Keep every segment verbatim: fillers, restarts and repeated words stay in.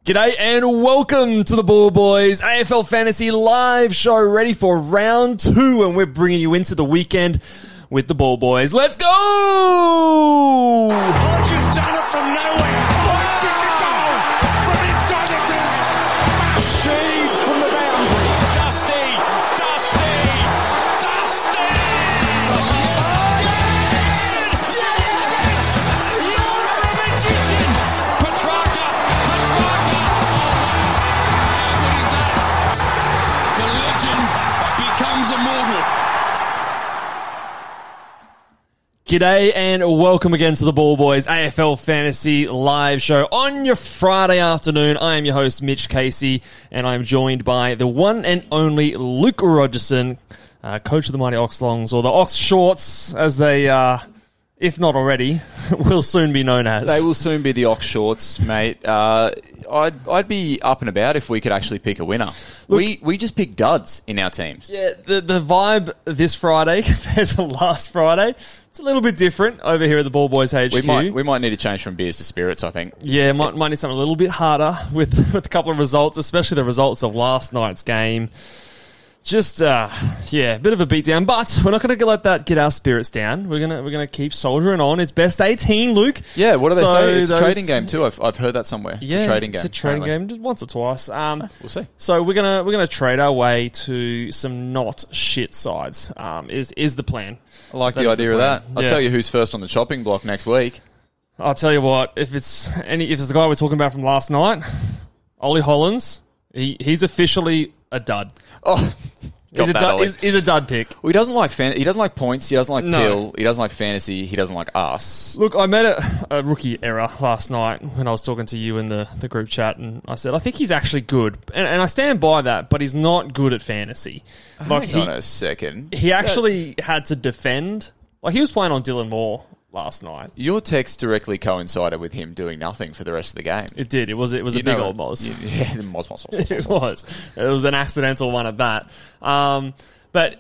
G'day and welcome to the Ball Boys A F L Fantasy Live Show, ready for round two, and we're bringing you into the weekend with the Ball Boys. Let's go! Hodge has done it from nowhere. Forced in the goal from inside the ten. Sheed from the boundary. Dusty, Dusty, Dusty! Oh, yes! Yes! You're a magician! Petrarca, Petrarca! The legend becomes immortal. G'day and welcome again to the Ball Boys A F L Fantasy Live Show on your Friday afternoon. I am your host, Mitch Casey, and I'm joined by the one and only Luke Rogerson, uh, coach of the Mighty Ox Longs, or the Ox Shorts, as they, uh, if not already, will soon be known as. They will soon be the Ox Shorts, mate. Uh, I'd I'd be up and about if we could actually pick a winner. Look, we we just pick duds in our teams. Yeah, the the vibe this Friday compared to last Friday, it's a little bit different over here at the Ball Boys H Q. We might we might need to change from beers to spirits, I think. Yeah, might might need something a little bit harder with with a couple of results, especially the results of last night's game. Just, uh, yeah, a bit of a beatdown, but we're not going to let that get our spirits down. We're gonna we're gonna keep soldiering on. It's best eighteen, Luke. Yeah, what do they So say? It's those- a trading game too. I've I've heard that somewhere. Yeah, it's a trading game. It's a trading apparently. game, just once or twice. Um, We'll see. So we're gonna we're gonna trade our way to some not shit sides. Um, is is the plan? I like That the is idea the of plan. that. I'll Yeah. tell you who's first on the chopping block next week. I'll tell you what. If it's any, if it's the guy we're talking about from last night, Ollie Hollins, he he's officially a dud. Oh, got He's a that, dud, Ollie. he's, he's a dud pick. Well, he doesn't like fan- He doesn't like points. He doesn't like No. pill. He doesn't like fantasy. He doesn't like us. Look, I made a, a rookie error last night when I was talking to you in the, the group chat, and I said, I think he's actually good. And, and I stand by that, but he's not good at fantasy. Like, Hang on he, a second. he actually had to defend. Like, he was playing on Dylan Moore last night. Your text directly coincided with him doing nothing for the rest of the game. It did. It was it was You a big know- old moz. you- Yeah, the moz, moz, moz, moz, It moz, moz. was. It was an accidental one at that. Um, but,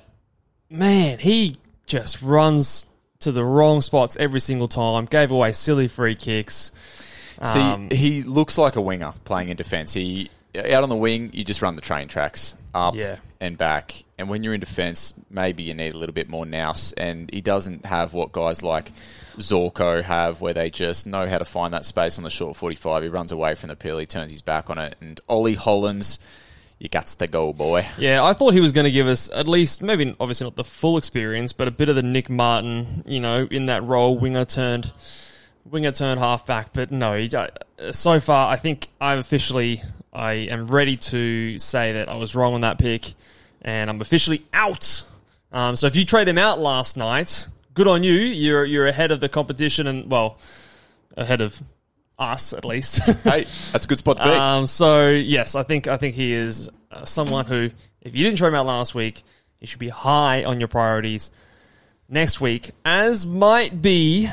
man, he just runs to the wrong spots every single time. Gave away silly free kicks. See, Um, he looks like a winger playing in defence. He out on the wing, you just run the train tracks up Yeah. and back. And when you're in defence, maybe you need a little bit more nous. And he doesn't have what guys like Zorko have, where they just know how to find that space on the short forty-five. He runs away from the pill, he turns his back on it. And Ollie Hollins, you got to go, boy. Yeah, I thought he was going to give us at least, maybe obviously not the full experience, but a bit of the Nick Martin, you know, in that role, winger turned winger turned halfback. But no, he, uh, so far I think I'm officially, I am ready to say that I was wrong on that pick, and I'm officially out. Um, so if you trade him out last night, good on you. You're you're ahead of the competition, and well, ahead of us at least. Hey, that's a good spot to be. Um, so yes, I think I think he is uh, someone who, if you didn't trade him out last week, he should be high on your priorities next week, as might be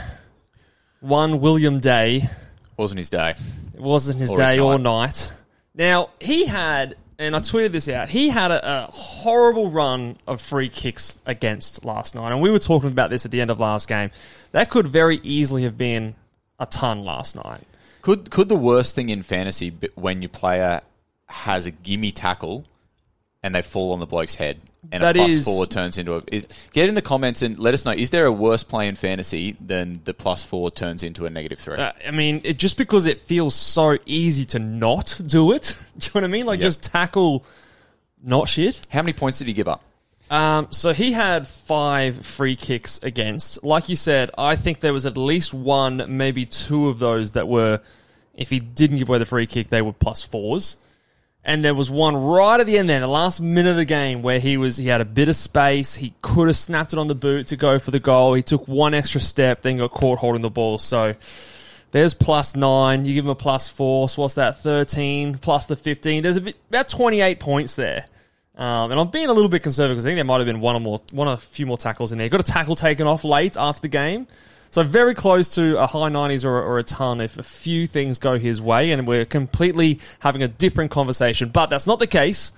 one William Day. Wasn't his day. It wasn't his Or his day or night. night. Now he had, and I tweeted this out. He had a, a horrible run of free kicks against last night, and we were talking about this at the end of last game. That could very easily have been a ton last night. Could could the worst thing in fantasy be when your player has a gimme tackle and they fall on the bloke's head and That a plus is- four turns into a... Is, get in the comments and let us know, is there a worse play in fantasy than the plus four turns into a negative three? Uh, I mean, it, just because it feels so easy to not do it. Do you know what I mean? Like, Yep. just tackle not shit. How many points did he give up? Um, so he had five free kicks against. Like you said, I think there was at least one, maybe two of those that were, if he didn't give away the free kick, they were plus fours. And there was one right at the end there, the last minute of the game, where he was he had a bit of space. He could have snapped it on the boot to go for the goal. He took one extra step, then got caught holding the ball. So there's plus nine. You give him a plus four. So what's that? thirteen plus the fifteen. There's a bit, about twenty-eight points there. Um, and I'm being a little bit conservative because I think there might have been one or more, one or a few more tackles in there. Got a tackle taken off late after the game. So very close to a high nineties or, or a ton if a few things go his way, and we're completely having a different conversation. But that's not the case.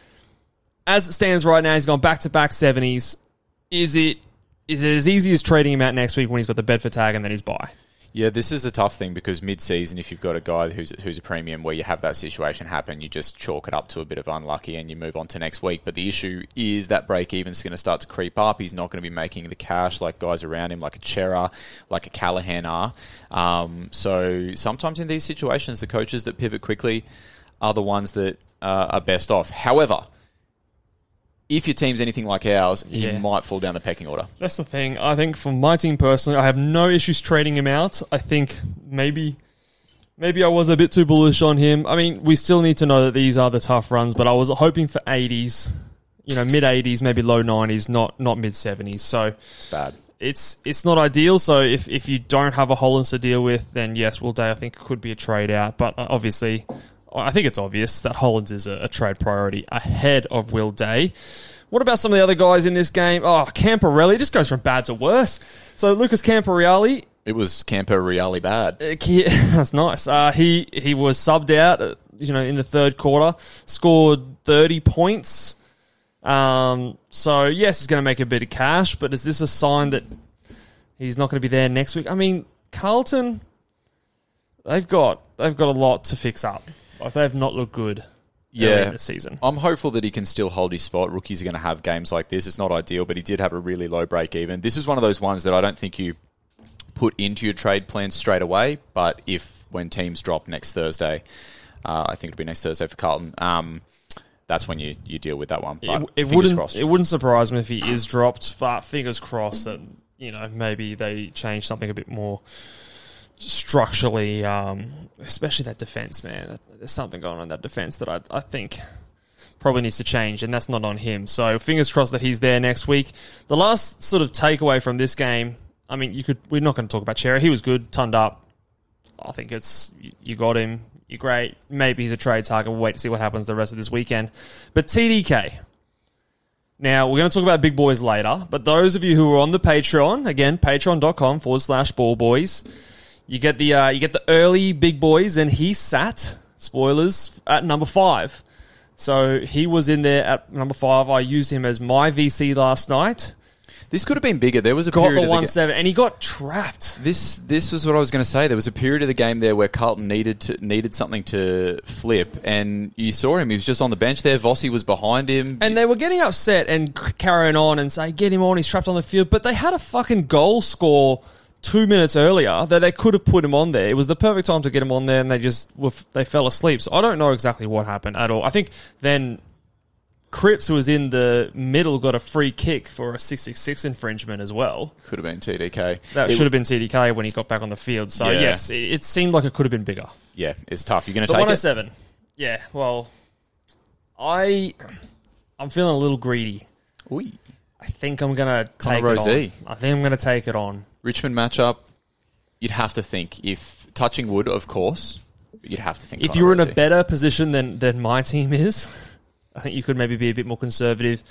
As it stands right now, he's gone back-to-back seventies. Is it is it as easy as trading him out next week when he's got the Bedford tag and then his bye? Yeah, this is the tough thing because mid-season, if you've got a guy who's who's a premium where you have that situation happen, you just chalk it up to a bit of unlucky and you move on to next week. But the issue is that break-even's going to start to creep up. He's not going to be making the cash like guys around him, like a Chera, like a Callahan are. Um, so sometimes in these situations, the coaches that pivot quickly are the ones that uh, are best off. However, if your team's anything like ours, he Yeah. might fall down the pecking order. That's the thing. I think for my team personally, I have no issues trading him out. I think maybe maybe I was a bit too bullish on him. I mean, we still need to know that these are the tough runs, but I was hoping for eighties, you know, mid-eighties, maybe low nineties, not not mid-seventies. So It's bad. it's it's not ideal. So if, if you don't have a Hollins to deal with, then yes, Will Day, I think, could be a trade out. But obviously, I think it's obvious that Hollins is a, a trade priority ahead of Will Day. What about some of the other guys in this game? Oh, Camporelli just goes from bad to worse. So Lucas Camporelli, It was Campo Reali bad. uh, he- that's nice. Uh, he he was subbed out, uh, you know, in the third quarter, scored thirty points. Um, so yes, he's going to make a bit of cash, but is this a sign that he's not going to be there next week? I mean, Carlton, they've got they've got a lot to fix up. Like, they've not looked good early Yeah. in the season. I'm hopeful that he can still hold his spot. Rookies are going to have games like this. It's not ideal, but he did have a really low break even. This is one of those ones that I don't think you put into your trade plans straight away, but if when teams drop next Thursday, uh, I think it'll be next Thursday for Carlton, um, that's when you, you deal with that one. But It, it fingers wouldn't crossed. it wouldn't surprise me if he is dropped, but fingers crossed that, you know, maybe they change something a bit more structurally, um, especially that defense, man. There's something going on in that defense that I, I think probably needs to change, and that's not on him. So fingers crossed that he's there next week. The last sort of takeaway from this game, I mean, you could we're not going to talk about Chera. He was good, tonned up. I think it's you, you got him. You're great. Maybe he's a trade target. We'll wait to see what happens the rest of this weekend. But T D K. Now, we're going to talk about big boys later, but those of you who are on the Patreon, again, patreon.com forward slash ball boys, you get the uh, you get the early big boys, and he sat, spoilers, at number five. So he was in there at number five. I used him as my V C last night. This could have been bigger. There was a Got period the of the one ga- seven, and he got trapped. This this was what I was going to say. There was a period of the game there where Carlton needed to, needed something to flip, and you saw him. He was just on the bench there. Vossi was behind him. And they were getting upset and c- carrying on and saying, get him on, he's trapped on the field. But they had a fucking goal score two minutes earlier that they could have put him on there. It was the perfect time to get him on there, and they just were, they fell asleep. So I don't know exactly what happened at all. I think then Cripps, who was in the middle, got a free kick for a six six six infringement as well. Could have been T D K. That It- should have been T D K when he got back on the field. So Yeah. yes, it, it seemed like it could have been bigger. Yeah, it's tough. You're going to But take it. one oh seven. Yeah, well, I, I'm feeling a little greedy. Ooh. I think I'm going to Connor take it Rozee. on. I think I'm going to take it on. Richmond matchup, you'd have to think, if touching wood, of course, but you'd have to think. If Connor you were in a Rozee. better position than, than my team is, I think you could maybe be a bit more conservative.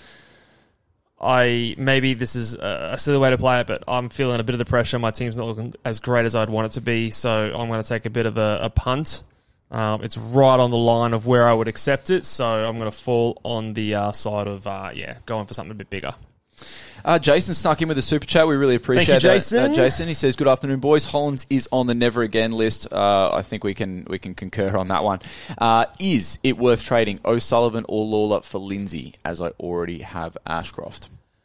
I maybe this is a silly way to play it, but I'm feeling a bit of the pressure. My team's not looking as great as I'd want it to be, so I'm going to take a bit of a, a punt. Um, it's right on the line of where I would accept it, so I'm going to fall on the uh, side of uh, yeah, going for something a bit bigger. Uh, Jason snuck in with a super chat. We really appreciate Thank you, that. Jason. Uh, Jason, he says, "Good afternoon, boys. Hollins is on the never again list." Uh, I think we can we can concur on that one. Uh, is it worth trading O'Sullivan or Lawler for Lindsay, as I already have Ashcroft?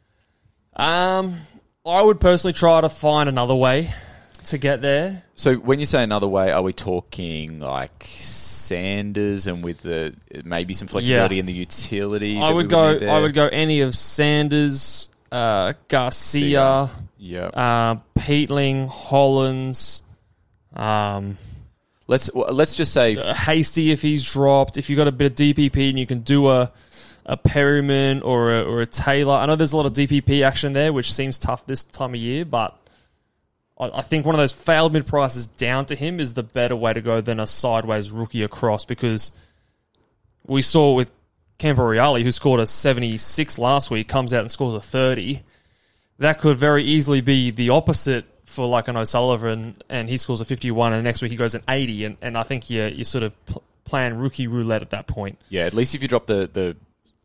Um, I would personally try to find another way to get there. So when you say another way, are we talking like Sanders and with the maybe some flexibility Yeah. in the utility? I that we would go. need there? I would go any of Sanders, uh, Garcia, Yeah. uh, Peatling, Hollins, um, Let's well, let's just say uh, Hasty if he's dropped. If you've got a bit of D P P and you can do a a Perryman or a, or a Taylor. I know there's a lot of D P P action there, which seems tough this time of year, but I, I think one of those failed mid prices down to him is the better way to go than a sideways rookie across, because we saw with Camporelli, who scored a seventy-six last week, comes out and scores a thirty. That could very easily be the opposite for like an O'Sullivan, and he scores a fifty-one, and the next week he goes an eighty, and, and I think you you sort of pl- plan rookie roulette at that point. yeah. At least if you drop the the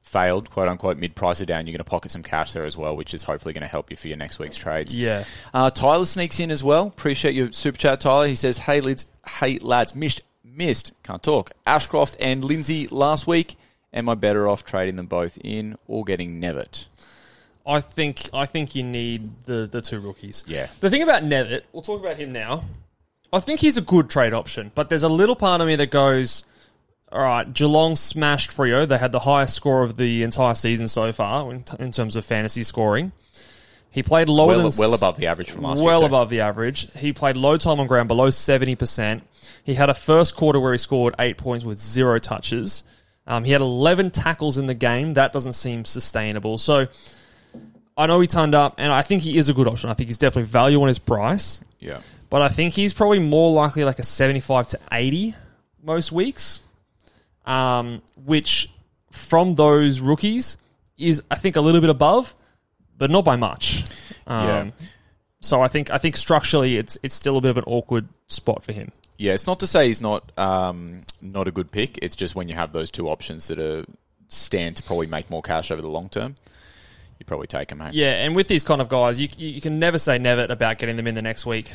failed, quote unquote, mid-pricer down, you're going to pocket some cash there as well, which is hopefully going to help you for your next week's trades. Yeah. Uh, Tyler sneaks in as well. Appreciate your super chat, Tyler. He says, hey, lads, hey, lads missed, missed, can't talk, Ashcroft and Lindsay last week. Am I better off trading them both in or getting Nevitt? I think I think you need the, the two rookies. Yeah. The thing about Nevitt, we'll talk about him now. I think he's a good trade option, but there's a little part of me that goes, all right, Geelong smashed Freo. They had the highest score of the entire season so far in, in terms of fantasy scoring. He played lower well, than... Well above the average from last well week. Well above the average. He played low time on ground, below seventy percent. He had a first quarter where he scored eight points with zero touches. Um, he had eleven tackles in the game. That doesn't seem sustainable. So I know he turned up, and I think he is a good option. I think he's definitely value on his price. Yeah. But I think he's probably more likely like a seventy-five to eighty most weeks, um, which from those rookies is, I think, a little bit above, but not by much. Um, Yeah. So I think I think structurally it's it's still a bit of an awkward spot for him. Yeah, it's not to say he's not um, not a good pick. It's just when you have those two options that are stand to probably make more cash over the long term, you probably take them, mate. Yeah, and with these kind of guys, you you can never say never about getting them in the next week.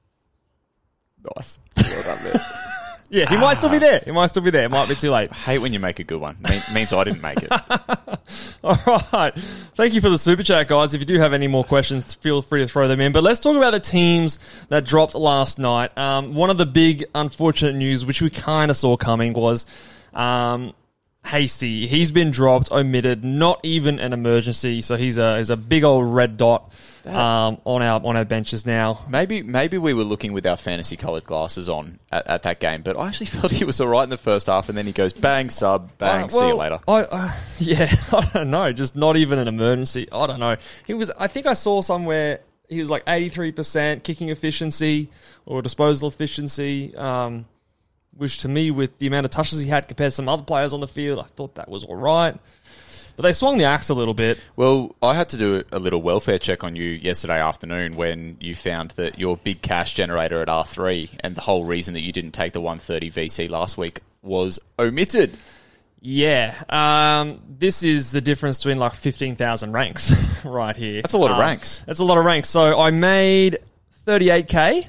Nice. Well done there. Yeah, he might still be there. He might still be there. It might be too late. I hate when you make a good one. Mean, means I didn't make it. All right. Thank you for the super chat, guys. If you do have any more questions, feel free to throw them in. But let's talk about the teams that dropped last night. Um, one of the big unfortunate news, which we kind of saw coming, was um, Hasty. He's been dropped, omitted, not even an emergency. So he's a he's a big old red dot um, on our on our benches now. Maybe maybe we were looking with our fantasy coloured glasses on at, at that game, but I actually felt he was all right in the first half, and then he goes bang sub, bang, Uh, see you well, later. I, uh, yeah, I don't know. Just not even an emergency. I don't know. He was. I think I saw somewhere he was like eighty-three percent kicking efficiency or disposal efficiency, um, which to me, with the amount of touches he had compared to some other players on the field, I thought that was all right. But they swung the axe a little bit. Well, I had to do a little welfare check on you yesterday afternoon when you found that your big cash generator at R three and the whole reason that you didn't take the one thirty V C last week was omitted. Yeah, um, this is the difference between like fifteen thousand ranks right here. That's a lot of um, ranks. That's a lot of ranks. So I made thirty-eight K.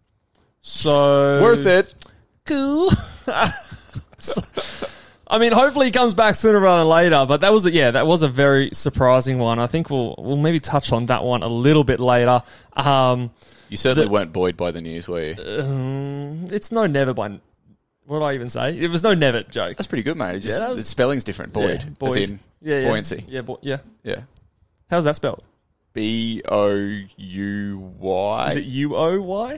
So Worth it. Cool. So, I mean, hopefully he comes back sooner rather than later. But that was a, yeah, that was a very surprising one. I think we'll we'll maybe touch on that one a little bit later. Um, You certainly the- weren't buoyed by the news, were you? um, it's no never by. What did I even say? It was no never joke. That's pretty good, mate. It just, Yeah, that was- the spelling's different. Buoyed. Yeah, As buoyed. in Yeah, yeah. buoyancy. Yeah, bo- yeah. Yeah. How's that spelled? B O U Y. Is it U O Y?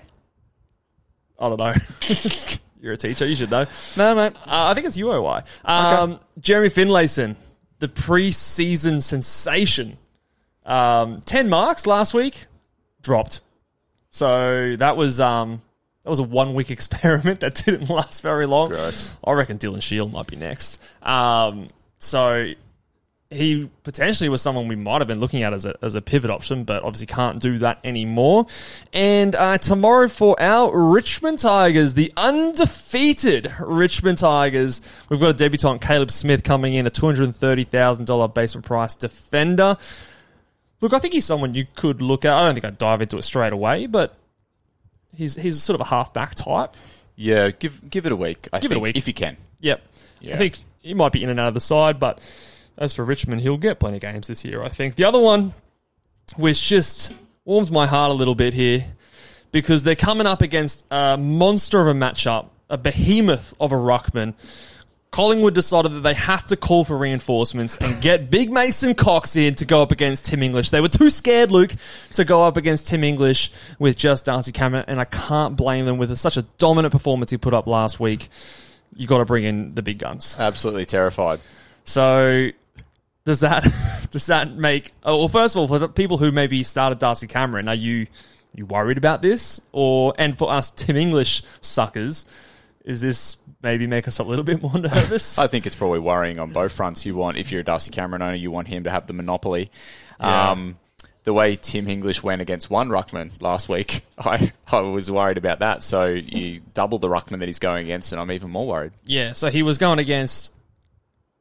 I don't know. You're a teacher. You should know. No, mate. Uh, I think it's U O Y. Um, Jeremy Finlayson, the preseason sensation. Um, ten marks last week, dropped. So that was um, that was a one-week experiment that didn't last very long. Gross. I reckon Dylan Shield might be next. Um, so he potentially was someone we might have been looking at as a as a pivot option, but obviously can't do that anymore. And uh, tomorrow for our Richmond Tigers, the undefeated Richmond Tigers, we've got a debutant, Caleb Smith, coming in, a two hundred thirty thousand dollars basement price defender. Look, I think he's someone you could look at. I don't think I'd dive into it straight away, but he's he's sort of a halfback type. Yeah, give give it a week. I Give it think, a week. if you can. Yep. Yeah. I think he might be in and out of the side, but as for Richmond, he'll get plenty of games this year, I think. The other one, which just warms my heart a little bit here, because they're coming up against a monster of a matchup, a behemoth of a ruckman. Collingwood decided that they have to call for reinforcements and get Big Mason Cox in to go up against Tim English. They were too scared, Luke, to go up against Tim English with just Darcy Cameron, and I can't blame them with such a dominant performance he put up last week. You got to bring in the big guns. Absolutely terrified. So does that does that make? Oh, well, first of all, for the people who maybe started Darcy Cameron, are you you worried about this? Or and for us Tim English suckers, is this maybe make us a little bit more nervous? I think it's probably worrying on both fronts. You want, if you're a Darcy Cameron owner, you want him to have the monopoly. Yeah. Um, the way Tim English went against one ruckman last week, I, I was worried about that. So you double the ruckman that he's going against, and I'm even more worried. Yeah, so he was going against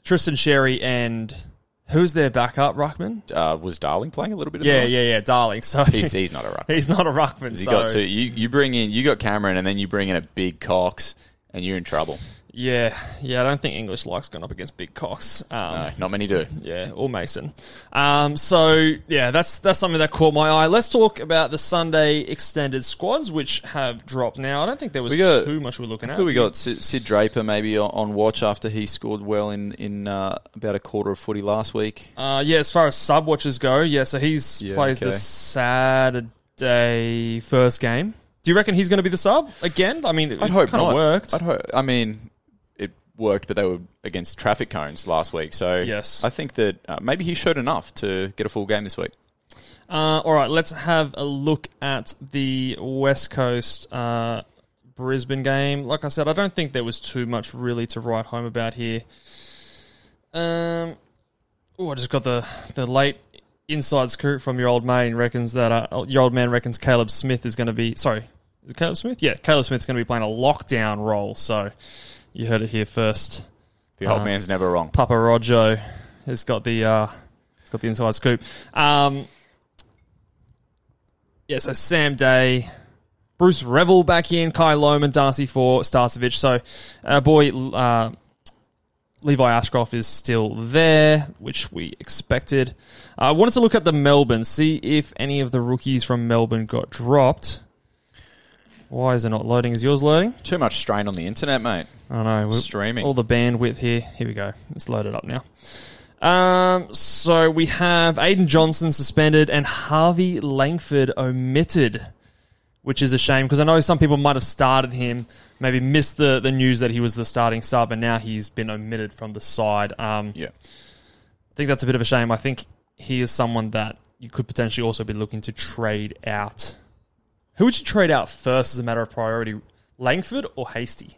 Tristan Sherry and who's their backup ruckman? Uh, was Darling playing a little bit of Yeah, that? yeah, yeah, Darling. So He's, he's not a ruckman. he's not a ruckman. You So got two. You, you bring in. You got Cameron, and then you bring in a big Cox, and you're in trouble. yeah, yeah. I don't think English likes going up against big cocks. Um, No, not many do. Yeah, or Mason. Um, so yeah, that's that's something that caught my eye. Let's talk about the Sunday extended squads, which have dropped now. I don't think there was We got- too much we're looking at. Who we got? Sid, Sid Draper maybe on, on watch after he scored well in in uh, about a quarter of footy last week. Uh, yeah, as far as sub watches go, yeah. So he's Yeah, plays okay. the Saturday first game. Do you reckon he's going to be the sub again? I mean, it I'd hope kind not. of worked. I'd hope. I mean, it worked, but they were against traffic cones last week. So Yes. I think that uh, maybe he showed enough to get a full game this week. Uh, all right, let's have a look at the West Coast uh, Brisbane game. Like I said, I don't think there was too much really to write home about here. Um, oh, I just got the, the late inside scoop from your old man. Reckons that uh, your old man reckons Caleb Smith is going to be sorry. Is it Caleb Smith? Yeah, Caleb Smith's going to be playing a lockdown role. So you heard it here first. The old Uh, man's never wrong. Papa Rojo has got the uh, has got the inside scoop. Um, yeah, so Sam Day, Bruce Revel back in, Kai Lohman, Darcy for Starcevich. So our boy uh, Levi Ashcroft is still there, which we expected. I uh, wanted to look at the Melbourne, see if any of the rookies from Melbourne got dropped. Why is it not loading? Is yours loading? Too much strain on the internet, mate. I know. we're- Streaming. All the bandwidth here. Here we go. It's loaded up now. Um, so we have Aiden Johnson suspended and Harvey Langford omitted, which is a shame because I know some people might have started him, maybe missed the, the news that he was the starting sub, and now he's been omitted from the side. Um, Yeah. I think that's a bit of a shame. I think he is someone that you could potentially also be looking to trade out. Who would you trade out first as a matter of priority, Langford or Hasty?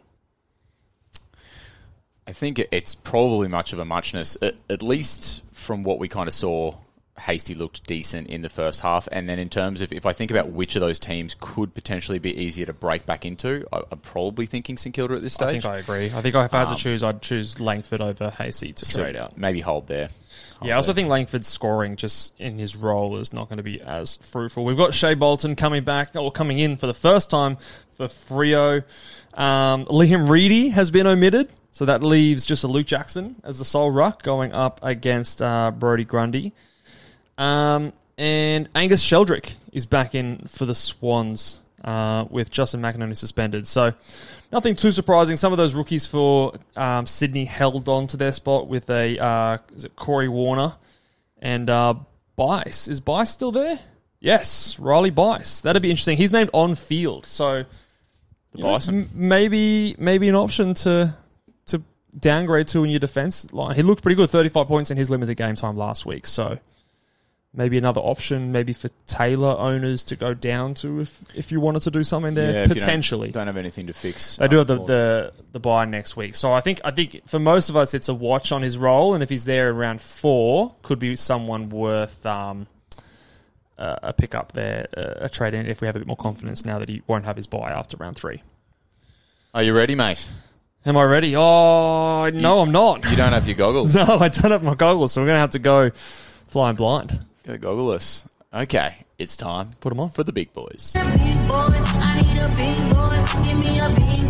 I think it- it's probably much of a muchness, at, at least from what we kind of saw. Hasty looked decent in the first half, and then in terms of if I think about which of those teams could potentially be easier to break back into, I, I'm probably thinking St Kilda at this stage. I think I agree. I think if I had Um, to choose, I'd choose Langford over Hasty to So trade out. maybe hold there. Hold Yeah, I also there. think Langford's scoring just in his role is not going to be as fruitful. We've got Shea Bolton coming back, or coming in for the first time for Freo. Um, Liam Reedy has been omitted, so that leaves just a Luke Jackson as the sole ruck going up against uh, Brodie Grundy. Um, and Angus Sheldrick is back in for the Swans uh, with Justin McInerney suspended. So nothing too surprising. Some of those rookies for um, Sydney held on to their spot with a uh, is it Corey Warner and uh, Bice. Is Bice still there? Yes, Riley Bice. That'd be interesting. He's named on field, so The you know, Bison. m- maybe maybe an option to to downgrade to in your defense line. He looked pretty good, thirty-five points in his limited game time last week. So maybe another option, maybe for Taylor owners to go down to if if you wanted to do something there Yeah, if you don't- potentially. don't, have anything to fix. They do have the, um, for- the the buy next week, so I think I think for most of us it's a watch on his role, and if he's there in round four, could be someone worth um, uh, a pickup there, uh, a trade in if we have a bit more confidence now that he won't have his buy after round three. Are you ready, mate? Am I ready? Oh no, I'm not. You don't have your goggles. No, I don't have my goggles, so we're gonna have to go flying blind. Go goggleless. Okay, it's time. Put 'em on. For the big boys. Big boy, I need a big boy. Give me a big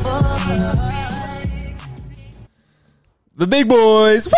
boy. The big boys. Woo!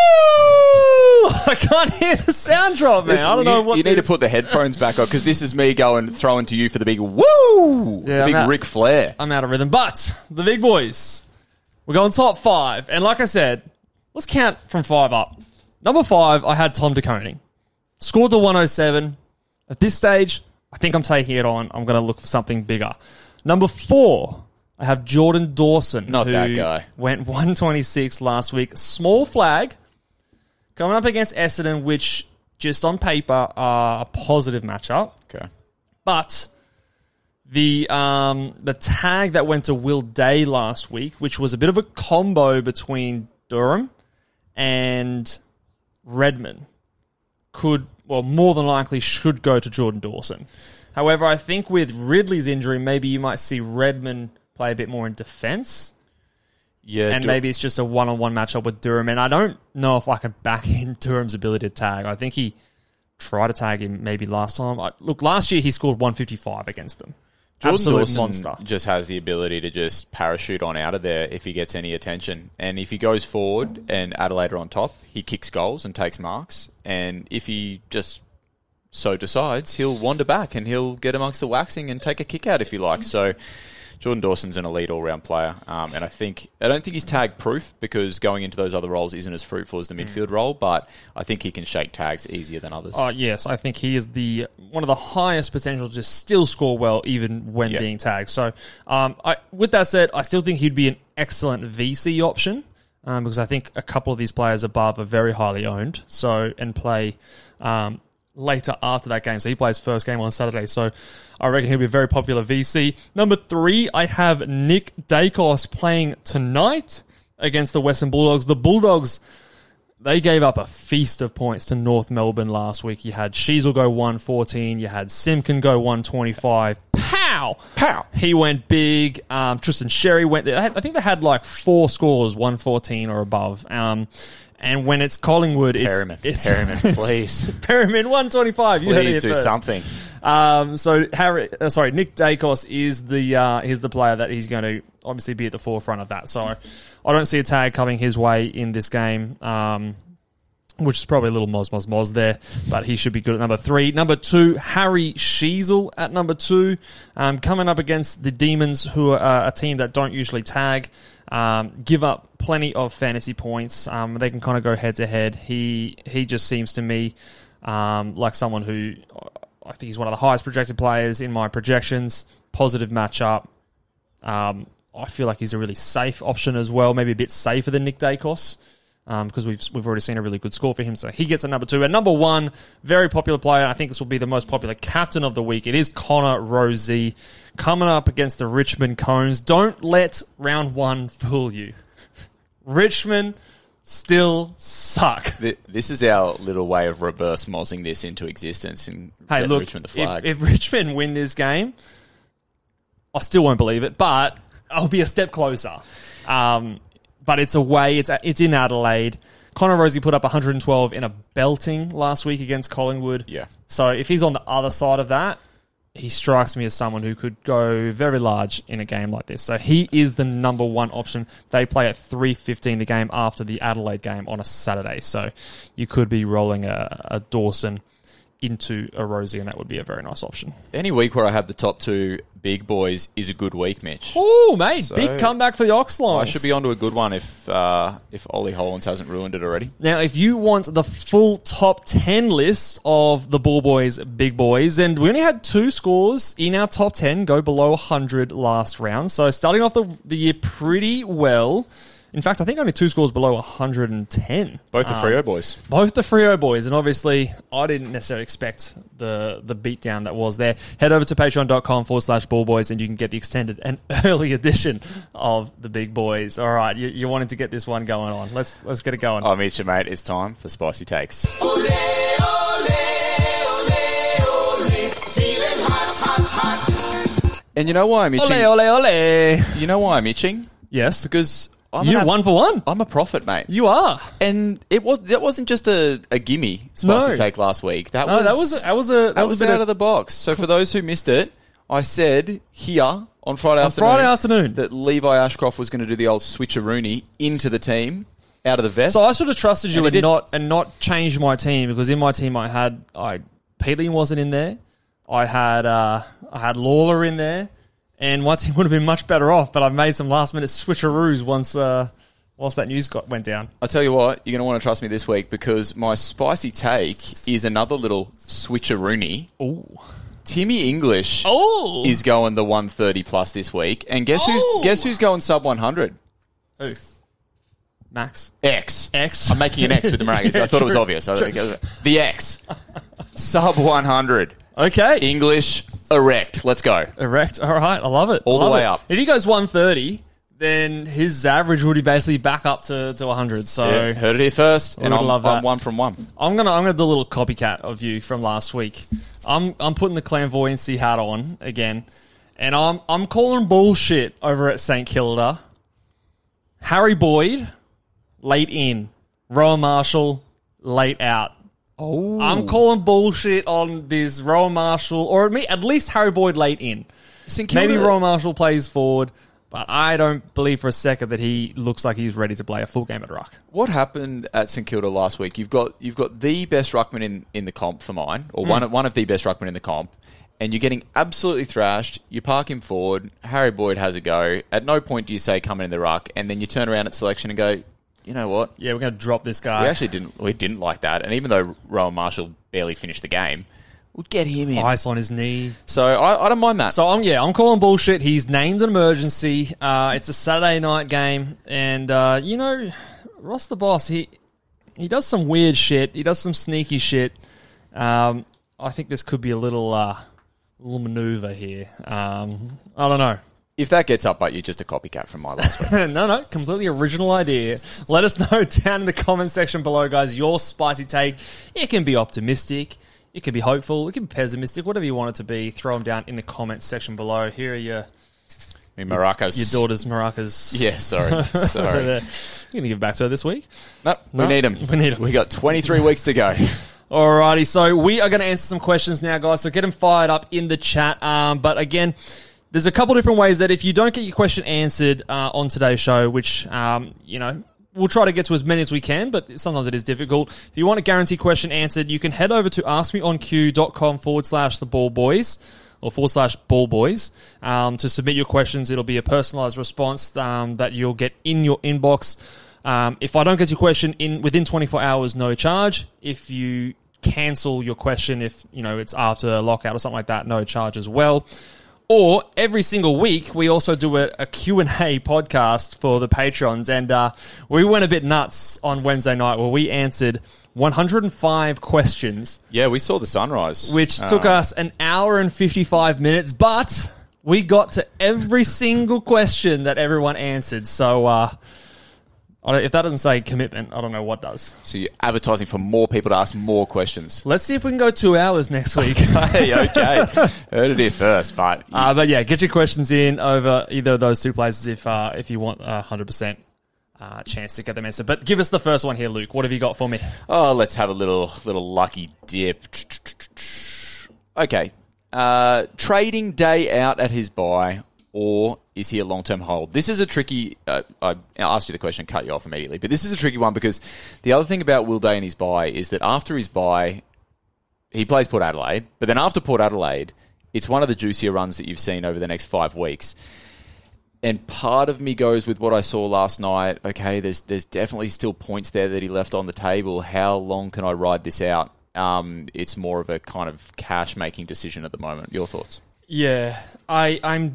I can't hear the sound drop, man. I don't know you, what you need to this- put the headphones back on because this is me going throwing to you for the big woo, Yeah, the big I'm out. Ric Flair. I'm out of rhythm. But the big boys, we're going top five. And like I said, let's count from five up. Number five, I had Tom DeConing. Scored the one oh seven. At this stage, I think I'm taking it on. I'm going to look for something bigger. Number four, I have Jordan Dawson. Not who that guy. Went one twenty-six last week. Small flag. Going up against Essendon, which just on paper are a positive matchup. Okay. But the um, the tag that went to Will Day last week, which was a bit of a combo between Durham and Redmond, could, well, more than likely should go to Jordan Dawson. However, I think with Ridley's injury, maybe you might see Redmond play a bit more in defence. Yeah, and Dur- maybe it's just a one-on-one matchup with Durham. And I don't know if I could back in Durham's ability to tag. I think he tried to tag him maybe last time. I, look, last year he scored one fifty-five against them. Jordan Absolute Dawson monster. just has the ability to just parachute on out of there if he gets any attention. And if he goes forward and Adelaide are on top, he kicks goals and takes marks. And if he just so decides, he'll wander back and he'll get amongst the waxing and take a kick out if he likes. So Jordan Dawson's an elite all-round player, um, and I think I don't think he's tag proof because going into those other roles isn't as fruitful as the midfield role. But I think he can shake tags easier than others. Oh yes, I think he is the one of the highest potential to still score well even when Yeah. being tagged. So, um, I, with that said, I still think he'd be an excellent V C option um, because I think a couple of these players above are very highly owned. So and play um, later after that game. So he plays first game on Saturday. So I reckon he'll be a very popular V C. Number three, I have Nick Dacos playing tonight against the Western Bulldogs. The Bulldogs, they gave up a feast of points to North Melbourne last week. You had Sheasel go one fourteen. You had Simpkin go one twenty-five. Pow! Pow! He went big. Um, Tristan Sherry went there. I think they had like four scores, one fourteen or above. Um, and when it's Collingwood, it's... Perryman, it's Perryman, please. Perryman, one twenty-five. You heard it Please here do first. something. Um, so Harry, uh, sorry, Nick Dacos is the uh, is the player that he's going to obviously be at the forefront of that. So I don't see a tag coming his way in this game, um, which is probably a little moz moz moz there, but he should be good at number three. Number two, Harry Sheasel at number two, um, coming up against the Demons, who are uh, a team that don't usually tag, um, give up plenty of fantasy points. Um, they can kind of go head to head. He he just seems to me um, like someone who. I think he's one of the highest projected players in my projections. Positive matchup. Um, I feel like he's a really safe option as well, maybe a bit safer than Nick Dacos um, because we've we've already seen a really good score for him. So he gets a number two. And number one, very popular player. I think this will be the most popular captain of the week. It is Connor Rozee coming up against the Richmond Cones. Don't let round one fool you. Richmond still suck. Th- This is our little way of reverse mozzing this into existence and Hey, getting look, Richmond the if, flag. if Richmond win this game, I still won't believe it, but I'll be a step closer. Um, but it's away. It's it's in Adelaide. Connor Rozee put up one hundred twelve in a belting last week against Collingwood. Yeah. So if he's on the other side of that, he strikes me as someone who could go very large in a game like this. So he is the number one option. They play at three fifteen the game after the Adelaide game on a Saturday. So you could be rolling a, a Dawson into a Rozee, and that would be a very nice option. Any week where I have the top two big boys is a good week, Mitch. Oh, mate, So- big comeback for the Ox Lions. I should be onto a good one if uh, if Ollie Hollands hasn't ruined it already. Now, if you want the full top ten list of the Bull Boys, Big Boys, and we only had two scores in our top ten go below one hundred last round. So starting off the, the year pretty well. In fact, I think only two scores below one hundred ten. Both the Freo boys. Both the Freo boys, and obviously I didn't necessarily expect the the beatdown that was there. Head over to patreon.com forward slash ball boys and you can get the extended and early edition of the Big Boys. All right, you, you wanted to get this one going on. Let's let's get it going. Oh, Mitch, mate, it's time for Spicy Takes. And you know why I'm itching? Ole, ole, ole. You know why I'm itching? Yes. Because I'm You're an- one for one. I'm a prophet, mate. You are. And it was that wasn't just a, a gimme Spicy No. Take last week. That No, was that was that was a that, that was, was a bit out of, of the box. So for those who missed it, I said here on Friday on afternoon, Friday afternoon. that Levi Ashcroft was going to do the old switcheroony into the team out of the vest. So I should have trusted you And he and did. not and not changed my team because in my team I had I Peterling wasn't in there. I had uh, I had Lawler in there, and my team would have been much better off. But I made some last minute switcheroos once uh, once that news got went down. I'll tell you what, you're going to want to trust me this week because my spicy take is another little switcheroony. Ooh. Timmy English Oh, is going the one thirty plus this week, and guess Oh. who's guess who's going sub one hundred? Who? Max X. X. I'm making an X with the Maraggers. Yeah, I thought it was true. obvious. I the X. Sub one hundred. Okay. English erect. Let's go. Erect. All right. I love it. All I the love way it. up. If he goes one thirty, then his average would be basically back up to, to one hundred. So Yeah, heard it here first, and would I'm, love I'm that. one from one. I'm gonna I'm gonna do a little copycat of you from last week. I'm I'm putting the clairvoyancy hat on again, and I'm I'm calling bullshit over at Saint Kilda. Harry Boyd, late in. Rowan Marshall, late out. Oh, I'm calling bullshit on this Rowan Marshall, or at me- at least Harry Boyd late in. St Kilda, Maybe Rowan Marshall plays forward, but I don't believe for a second that he looks like he's ready to play a full game at ruck. What happened at St Kilda last week? You've got you've got the best ruckman in, in the comp for mine, or Mm. one of- one of the best ruckmen in the comp, and you're getting absolutely thrashed. You park him forward. Harry Boyd has a go. At no point do you say come in the ruck, and then you turn around at selection and go, you know what? Yeah, we're going to drop this guy. We actually didn't we didn't like that, and even though Rowan Marshall barely finished the game, we'll get him in. Ice on his knee. So I, I don't mind that. So I'm yeah, I'm calling bullshit. He's named an emergency. Uh, it's a Saturday night game, and uh, you know, Ross the boss, he he does some weird shit. He does some sneaky shit. Um, I think this could be a little uh, little maneuver here. Um, I don't know. If that gets up, but you're just a copycat from my last week. no, no, completely original idea. Let us know down in the comment section below, guys, your spicy take. It can be optimistic. It can be hopeful. It can be pessimistic. Whatever you want it to be, throw them down in the comment section below. Here are your, I mean, maracas. your daughter's maracas. Yeah, sorry, sorry. You're going to give it back to her this week? Nope, we No, need them. we need 'em. We got twenty-three weeks to go. Alrighty, so we are going to answer some questions now, guys. So get them fired up in the chat. Um, but again, there's a couple different ways that if you don't get your question answered uh, on today's show, which, um, you know, we'll try to get to as many as we can, but sometimes it is difficult. If you want a guaranteed question answered, you can head over to askmeonq.com forward slash the ball boys or forward slash ball boys um, to submit your questions. It'll be a personalized response um, that you'll get in your inbox. Um, if I don't get your question in within twenty-four hours, no charge. If you cancel your question, if you know it's after a lockout or something like that, no charge as well. Or every single week, we also do a, a Q and A podcast for the patrons. And uh, we went a bit nuts on Wednesday night where we answered one hundred five questions, Yeah, we saw the sunrise. which took Uh, us an hour and fifty-five minutes. But we got to every single question that everyone answered. So uh, I don't, if that doesn't say commitment, I don't know what does. So you're advertising for more people to ask more questions. Let's see if we can go two hours next week. Hey, okay. Heard it here first, but Uh, but yeah, get your questions in over either of those two places if uh, if you want a one hundred percent uh, chance to get them answered. But give us the first one here, Luke. What have you got for me? oh, let's have a little little lucky dip. Okay. Uh, trading day out at his buy, or is he a long-term hold? This is a tricky... Uh, I asked you the question, cut you off immediately, but this is a tricky one because the other thing about Will Day and his buy is that after his buy, he plays Port Adelaide, but then after Port Adelaide, it's one of the juicier runs that you've seen over the next five weeks. And part of me goes with what I saw last night. Okay, there's there's definitely still points there that he left on the table. How long can I ride this out? Um, it's more of a kind of cash-making decision at the moment. Your thoughts? Yeah, I, I'm...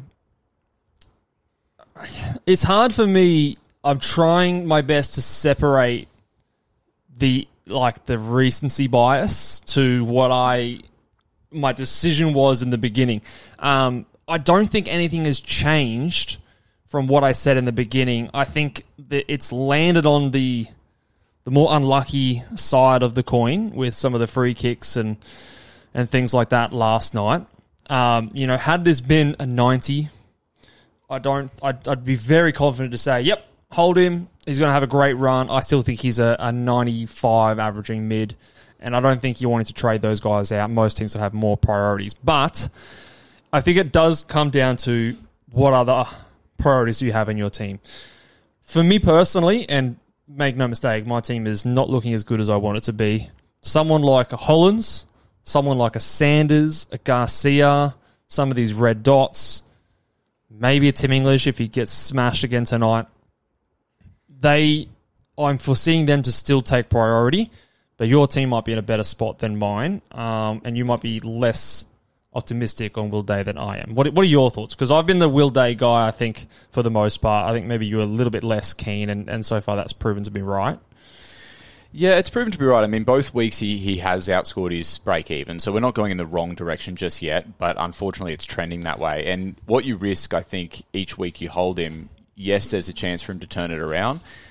It's hard for me. I'm trying my best to separate the like the recency bias to what I my decision was in the beginning. Um, I don't think anything has changed from what I said in the beginning. I think that it's landed on the the more unlucky side of the coin with some of the free kicks and and things like that last night. Um, you know, had this been a ninety, I don't. I'd, I'd be very confident to say, "Yep, hold him. He's going to have a great run." I still think he's a, a ninety-five averaging mid, and I don't think you're wanting to trade those guys out. Most teams will have more priorities, but I think it does come down to what other priorities do you have in your team. For me personally, and make no mistake, my team is not looking as good as I want it to be. Someone like a Hollins, someone like a Sanders, a Garcia, some of these red dots. Maybe a Tim English if he gets smashed again tonight. They, I'm foreseeing them to still take priority, but your team might be in a better spot than mine, um, and you might be less optimistic on Will Day than I am. What, what are your thoughts? Because I've been the Will Day guy, I think, for the most part. I think maybe you're a little bit less keen, and, and so far that's proven to be right. Yeah, it's proven to be right. I mean, both weeks he, he has outscored his break-even, so we're not going in the wrong direction just yet, but unfortunately it's trending that way. And what you risk, I think, each week you hold him, yes, there's a chance for him to turn it around,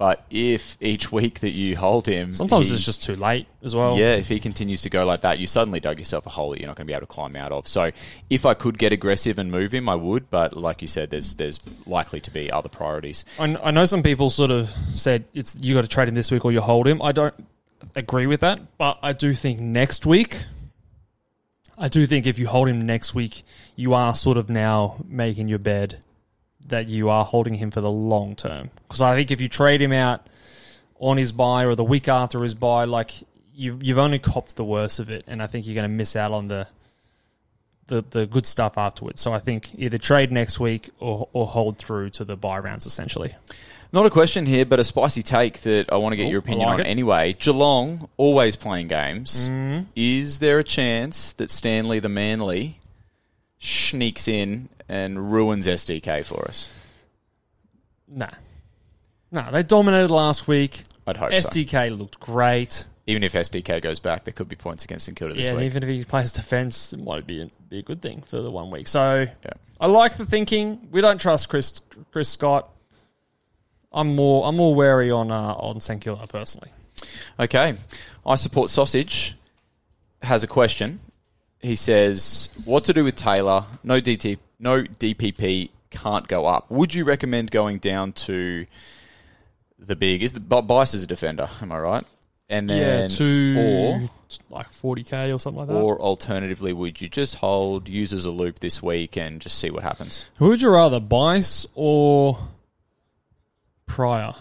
But if each week that you hold him... Sometimes he- it's just too late as well. Yeah, if he continues to go like that, you suddenly dug yourself a hole that you're not going to be able to climb out of. So if I could get aggressive and move him, I would. But like you said, there's there's likely to be other priorities. I, I know some people sort of said it's you got to trade him this week or you hold him. I don't agree with that, but I do think next week, I do think if you hold him next week, you are sort of now making your bed that you are holding him for the long term. Because I think if you trade him out on his bye or the week after his bye, like you've you've only copped the worst of it, and I think you're going to miss out on the the the good stuff afterwards. So I think either trade next week or or hold through to the bye rounds essentially. Not a question here, but a spicy take that I want to get Ooh, your opinion I like on it. anyway. Geelong, always playing games. Mm-hmm. Is there a chance that Stanley the Manly sneaks in and ruins S D K for us? Nah. No, they dominated last week. I'd hope S D K so. looked great. Even if S D K goes back, there could be points against St Kilda this Yeah, and week. even if he plays defence, it might be a, be a good thing for the one week. So Yeah. I like the thinking. We don't trust Chris Chris Scott. I'm more I'm more wary on uh, on St Kilda personally. Okay. I Support Sausage has a question. He says, what to do with Taylor? No D T, no D P P can't go up. Would you recommend going down to the big? Is the Bice is a defender? Am I right? And then, yeah, to or like forty K or something like that. or alternatively, would you just hold, use as a loop this week, and just see what happens? Who would you rather, Bice or Pryor?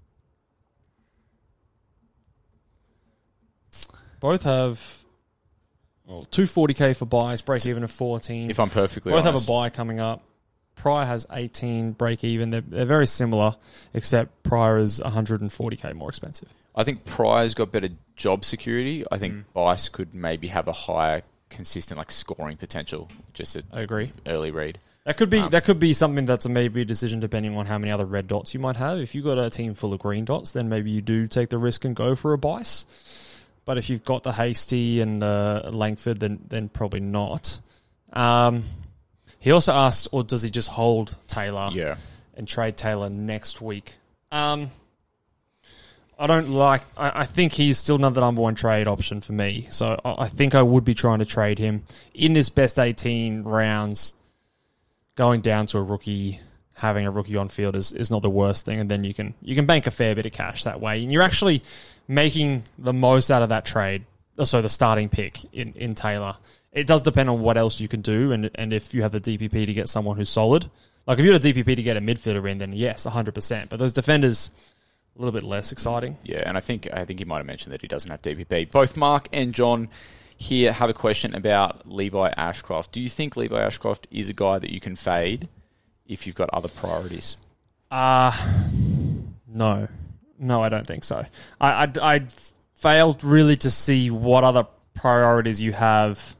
Both have well, two forty K for Bice, break even of fourteen. If I'm perfectly Both honest, have a buy coming up. Pryor has eighteen, break even. They're, they're very similar, except Pryor is one hundred forty K more expensive. I think Pryor's got better job security. I Mm. think Bice could maybe have a higher, consistent like scoring potential. Just an I agree. early read. That could be Um, that could be something that's a maybe a decision depending on how many other red dots you might have. If you've got a team full of green dots, then maybe you do take the risk and go for a Bice. But if you've got the Hasty and uh, Langford, then then probably not. Um, he also asked, or does he just hold Taylor Yeah. and trade Taylor next week? Um, I don't like... I, I think he's still not the number one trade option for me. So I, I think I would be trying to trade him. In this best eighteen rounds, going down to a rookie, having a rookie on field is, is not the worst thing. And then you can you can bank a fair bit of cash that way. And you're actually making the most out of that trade. So the starting pick in, in Taylor. It does depend on what else you can do and and if you have the D P P to get someone who's solid. Like if you had a D P P to get a midfielder in, then yes, one hundred percent. But those defenders, a little bit less exciting. Yeah, and I think I think he might have mentioned that he doesn't have D P P. Both Mark and John here have a question about Levi Ashcroft. Do you think Levi Ashcroft is a guy that you can fade if you've got other priorities? Uh, no. No, I don't think so. I, I, I failed really to see what other priorities you have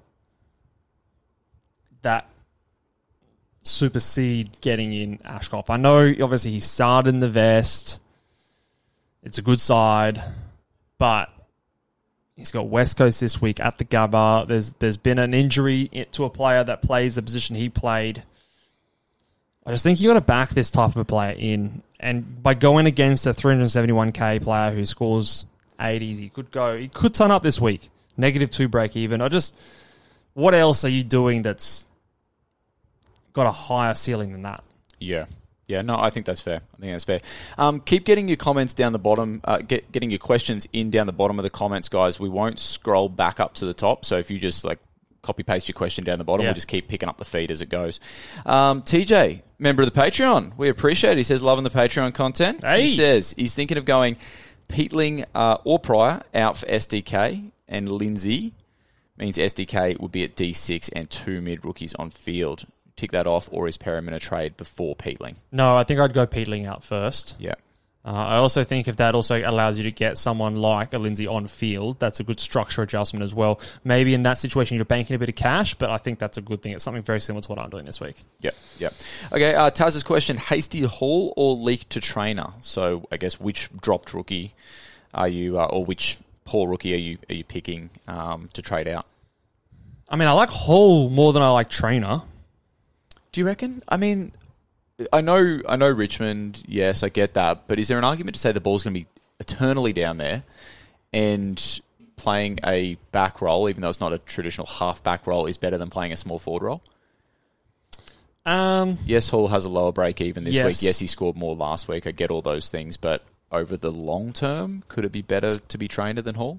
that supersede getting in Ashcroft. I know, obviously, he started in the Vest. It's a good side, but he's got West Coast this week at the Gabba. There's there's been an injury to a player that plays the position he played. I just think you got to back this type of a player in, and by going against a three seventy-one K player who scores eighties, he could go. He could turn up this week, negative two break even. I just, what else are you doing that's got a higher ceiling than that? Yeah. Yeah, no, I think that's fair. I think that's fair. Um, keep getting your comments down the bottom, uh, get, getting your questions in down the bottom of the comments, guys. We won't scroll back up to the top, so if you just like copy paste your question down the bottom, Yeah. we'll just keep picking up the feed as it goes. Um, T J, member of the Patreon, we appreciate it. He says loving the Patreon content. Hey. He says he's thinking of going Peatling uh, or Pryor out for S D K, and Lindsay means S D K would be at D six and two mid rookies on field. Tick that off, or is Perriman a trade before Peatling? No, I think I'd go Peatling out first. Yeah. Uh, I also think if that also allows you to get someone like a Lindsay on field, that's a good structure adjustment as well. Maybe in that situation you're banking a bit of cash, but I think that's a good thing. It's something very similar to what I'm doing this week. Yep, yep. Okay, uh, Taz's question, Hasty Hall or Leak to Trainer? So I guess which dropped rookie are you, uh, or which poor rookie are you are you picking um, to trade out? I mean, I like Hall more than I like Trainer. Do you reckon? I mean, I know, I know Richmond. Yes, I get that. But is there an argument to say the ball's going to be eternally down there and playing a back role, even though it's not a traditional half back role, is better than playing a small forward role? Um, Yes, Hall has a lower break even this Yes. week. Yes, he scored more last week. I get all those things, but over the long term, could it be better to be trainer than Hall?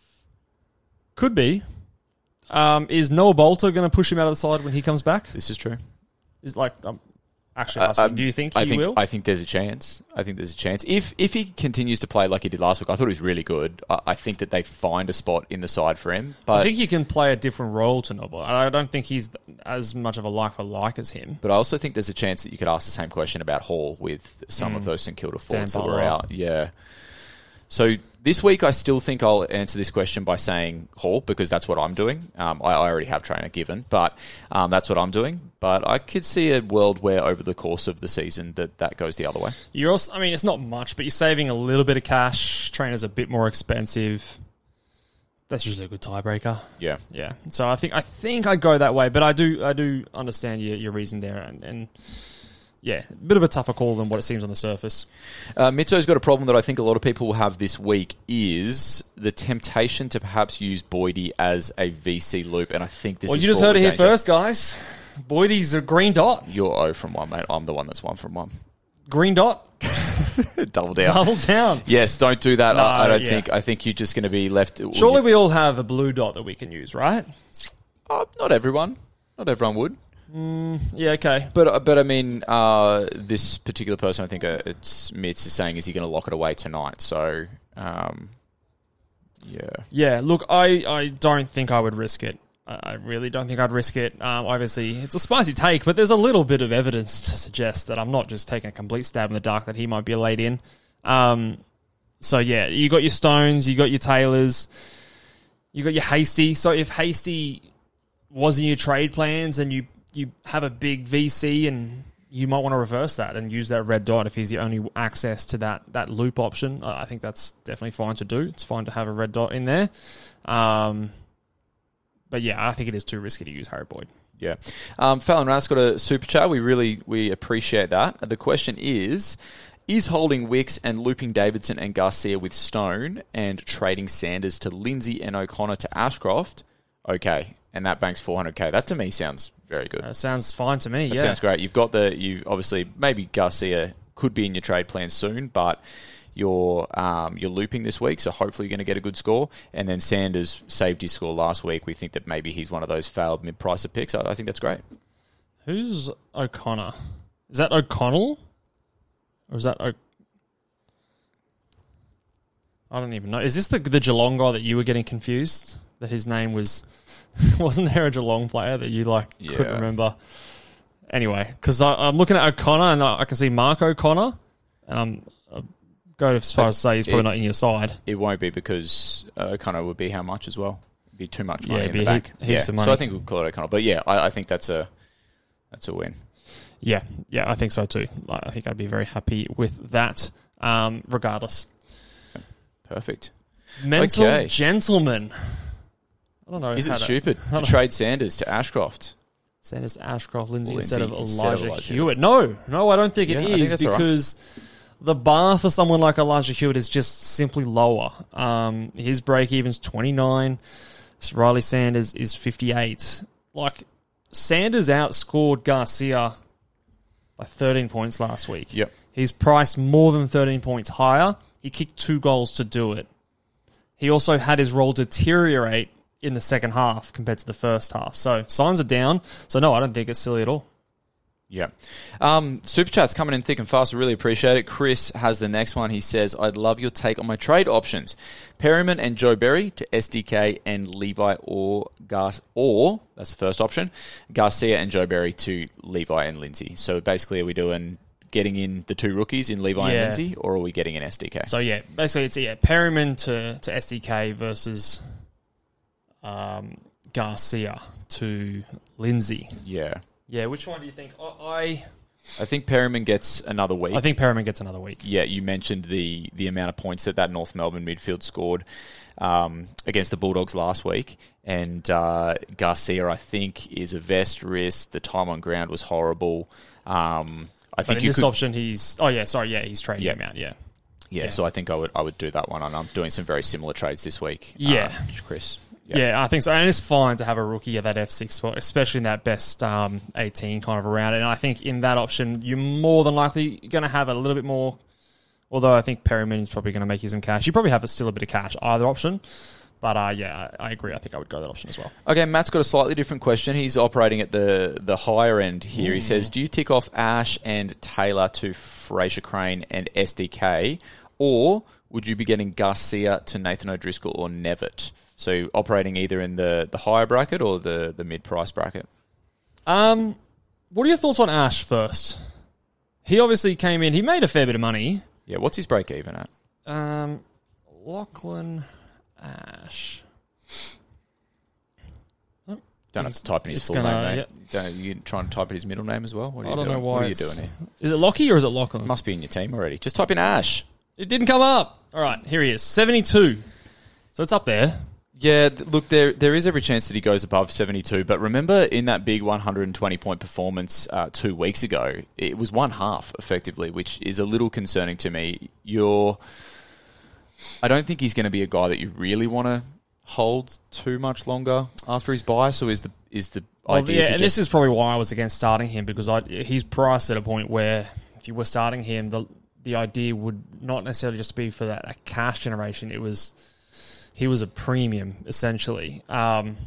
could be. Um, is Noah Bolter going to push him out of the side when he comes back? This is true. Is like um, actually, asking, Uh, do you think I he think will? I think there's a chance. I think there's a chance if if he continues to play like he did last week. I thought he was really good. I, I think that they find a spot in the side for him. But I think he can play a different role to Noble. I don't think he's as much of a like for like as him. But I also think there's a chance that you could ask the same question about Hall with some of those St Kilda forwards that were Butler. out. Yeah. So this week, I still think I'll answer this question by saying Hall because that's what I'm doing. Um, I, I already have trainer given, but um, that's what I'm doing. But I could see a world where over the course of the season that that goes the other way. You're also, I mean, it's not much, but you're saving a little bit of cash. Trainer's a bit more expensive. That's usually a good tiebreaker. Yeah. Yeah. So I think I think I'd go that way, but I do I do understand your your reason there, and, and yeah, a bit of a tougher call than what it seems on the surface. Uh, Mitzo's got a problem that I think a lot of people will have this week is the temptation to perhaps use Boydie as a V C loop, and I think this Well, is you just fraught heard it with here danger. first, guys. Boydie's a green dot. You're zero from one, mate. I'm the one that's one from one. Green dot. Double down. Double down. Yes, don't do that. No, I, I don't yeah. think. I think you're just going to be left. Surely we all have a blue dot that we can use, right? Uh, not everyone. Not everyone would. Yeah, okay. But uh, but I mean, uh, this particular person, I think uh, it's Mitz is saying, is he going to lock it away tonight? So, um, yeah. Yeah, look, I, I don't think I would risk it. I I really don't think I'd risk it. Um, obviously, it's a spicy take, but there's a little bit of evidence to suggest that I'm not just taking a complete stab in the dark that he might be a laid in. Um, so, yeah, you got your Stones, you got your Taylors, you got your Hasty. So if Hasty was in your trade plans and you, you have a big V C and you might want to reverse that and use that red dot if he's the only access to that, that loop option, uh, I think that's definitely fine to do. It's fine to have a red dot in there. Um, but yeah, I think it is too risky to use Harry Boyd. Yeah. Um, Fallon Rath's got a super chat. We really we appreciate that. The question is, is holding Wicks and looping Davidson and Garcia with Stone and trading Sanders to Lindsay and O'Connor to Ashcroft okay? And that banks four hundred K. That to me sounds very good. That sounds fine to me, That yeah. sounds great. You've got the, you obviously, maybe Garcia could be in your trade plan soon, but you're um, you're looping this week, so hopefully you're going to get a good score. And then Sanders saved his score last week. We think that maybe he's one of those failed mid-pricer picks. I, I think that's great. Who's O'Connor? Is that O'Connell? Or is that O... I don't even know. Is this the the Geelong guy that you were getting confused? That his name was... Wasn't there a Geelong player that you like Yeah. couldn't remember? Anyway, because I'm looking at O'Connor and I, I can see Mark O'Connor, and I'm I'll go as far as to say he's probably It- not in your side. It won't be because uh, O'Connor would be how much as well? It'd be too much money Yeah, in it'd the be bank. heap- heaps yeah. of money. So I think we'll call it O'Connor. But yeah, I, I think that's a that's a win. Yeah, yeah, I think so too. Like, I think I'd be very happy with that. Um, regardless, Perfect. mental Okay. gentleman. I don't know. Is how it to- stupid I to don't- trade Sanders to Ashcroft? Sanders, Ashcroft, Lindsay, Lindsay instead of instead of Elijah, Elijah. Hewitt. No, no, I don't think Yeah, it I think is that's all right. because the bar for someone like Elijah Hewitt is just simply lower. Um, his break even's twenty-nine. Riley Sanders is fifty-eight. Like, Sanders outscored Garcia by thirteen points last week. Yep. He's priced more than thirteen points higher. He kicked two goals to do it. He also had his role deteriorate in the second half compared to the first half. So signs are down. So no, I don't think it's silly at all. Yeah. Um, Super Chat's coming in thick and fast. I really appreciate it. Chris has the next one. He says, I'd love your take on my trade options. Perryman and Joe Berry to S D K and Levi or Gar or, that's the first option, Garcia and Joe Berry to Levi and Lindsay. So basically, are we doing getting in the two rookies in Levi Yeah. and Lindsay, or are we getting an S D K? So yeah, basically it's yeah Perryman to, to S D K versus um, Garcia to Lindsay. yeah. Yeah, which one do you think? I I think Perryman gets another week. I think Perryman gets another week. Yeah, you mentioned the the amount of points that that North Melbourne midfield scored um, against the Bulldogs last week. And uh, Garcia, I think, is a vest risk. The time on ground was horrible. Um, I But think in you this could, option, he's... Oh, yeah, sorry, yeah, he's trading Yeah. him out, yeah. yeah, yeah. So I think I would I would do that one, and I'm doing some very similar trades this week. Yeah. uh, Chris. Yeah. I think so. And it's fine to have a rookie at that F six spot, especially in that best um, eighteen kind of around. And I think in that option, you're more than likely going to have a little bit more, although I think Perryman is probably going to make you some cash. You probably have still a bit of cash, either option. But uh, yeah, I, I agree. I think I would go that option as well. Okay, Matt's got a slightly different question. He's operating at the, the higher end here. He says, do you tick off Ash and Taylor to Fraser Crane and S D K, or would you be getting Garcia to Nathan O'Driscoll or Nevitt? So operating either in the, the higher bracket or the, the mid-price bracket? Um, what are your thoughts on Ash first? He obviously came in. He made a fair bit of money. Yeah, what's his break-even at? Um, Lachlan Ash. Don't have to type in his It's full gonna- name, mate. yeah. Don't, you try and type in his middle name as well? What are you I don't doing? know why. What are you it's- doing here? Is it Lockie or is it Lachlan? Must be in your team already. Just type in Ash. It didn't come up. All right, here he is, seventy-two. So it's up there. Yeah, th- look, there there is every chance that he goes above seventy-two. But remember, in that big one hundred twenty point performance uh, two weeks ago, it was one half effectively, which is a little concerning to me. You're, I don't think he's going to be a guy that you really want to hold too much longer after his bye. So is the is the Well, idea? yeah, to and just, this is probably why I was against starting him, because I, he's priced at a point where if you were starting him, the the idea would not necessarily just be for that a cash generation. It was he was a premium essentially. Um,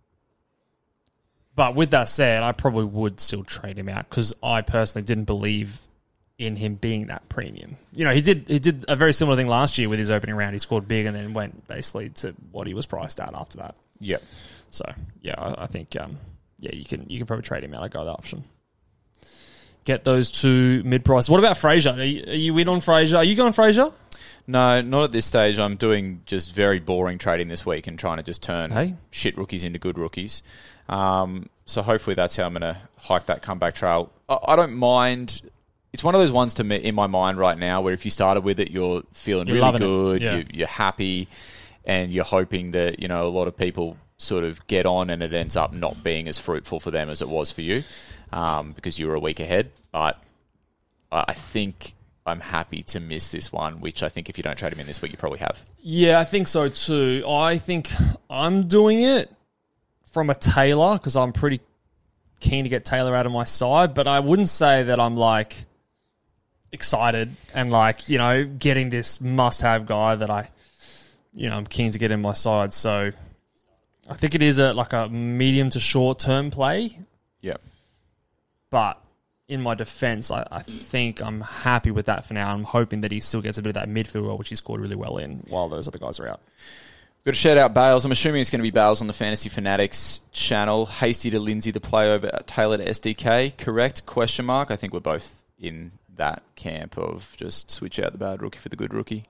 but with that said, I probably would still trade him out because I personally didn't believe in him being that premium. You know, he did he did a very similar thing last year with his opening round. He scored big and then went basically to what he was priced at after that. yeah. So yeah, I, I think um, yeah you can you can probably trade him out. I go that option. Get those two mid prices. What about Fraser? Are you, are you in on Fraser? Are you going Fraser? No, not at this stage. I'm doing just very boring trading this week and trying to just turn Hey. shit rookies into good rookies. Um, so hopefully that's how I'm going to hike that comeback trail. I, I don't mind. It's one of those ones to me in my mind right now where if you started with it, you're feeling You're really loving it. good, Yeah. you, you're happy, and you're hoping that, you know, a lot of people sort of get on and it ends up not being as fruitful for them as it was for you um, because you were a week ahead. But I I think I'm happy to miss this one, which I think if you don't trade him in this week, you probably have. Yeah, I think so too. I think I'm doing it from a Taylor because I'm pretty keen to get Taylor out of my side, but I wouldn't say that I'm like excited and like, you know, getting this must-have guy that I, you know, I'm keen to get in my side. So I think it is a like a medium to short-term play, Yeah. but in my defense, I, I think I'm happy with that for now. I'm hoping that he still gets a bit of that midfield role, which he scored really well in while those other guys are out. Got to shout out Bales. I'm assuming it's going to be Bales on the Fantasy Fanatics channel. Hasty to Lindsay, the play over Taylor to S D K. Correct? Question mark. I think we're both in that camp of just switch out the bad rookie for the good rookie.